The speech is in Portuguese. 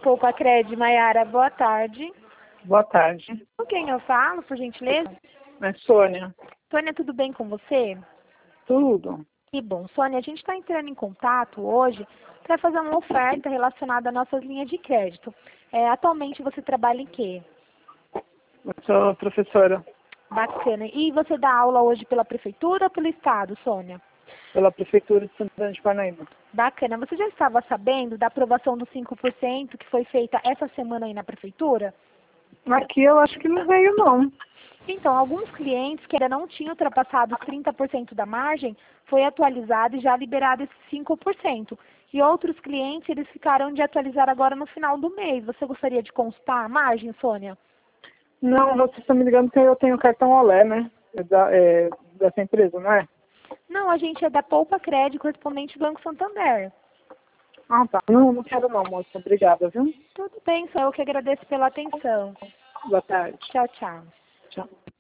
Poupa Cred, Maiara, boa tarde. Boa tarde. Com quem eu falo, por gentileza? É Sônia. Sônia, tudo bem com você? Tudo. Que bom. Sônia, a gente está entrando em contato hoje para fazer uma oferta relacionada às nossas linhas de crédito. Atualmente você trabalha em quê? Eu sou professora Bacana. E você dá aula hoje pela prefeitura ou pelo estado, Sônia? pela Prefeitura de Santana de Parnaíba. Bacana. Você já estava sabendo da aprovação dos 5% que foi feita essa semana aí na prefeitura? Aqui eu acho que não veio, não. Então, alguns clientes que ainda não tinham ultrapassado os 30% da margem, foi atualizado e já liberado esses 5%. E outros clientes, eles ficaram de atualizar agora no final do mês. Você gostaria de consultar a margem, Sônia? Não, você está me ligando que eu tenho cartão Olé, né? Dessa empresa, não é? Não, a gente é da Poupa Cred, correspondente do Banco Santander. Ah, tá. Não, não quero não, moça. Obrigada, viu? Tudo bem, só eu que agradeço pela atenção. Boa tarde. Tchau, tchau. Tchau.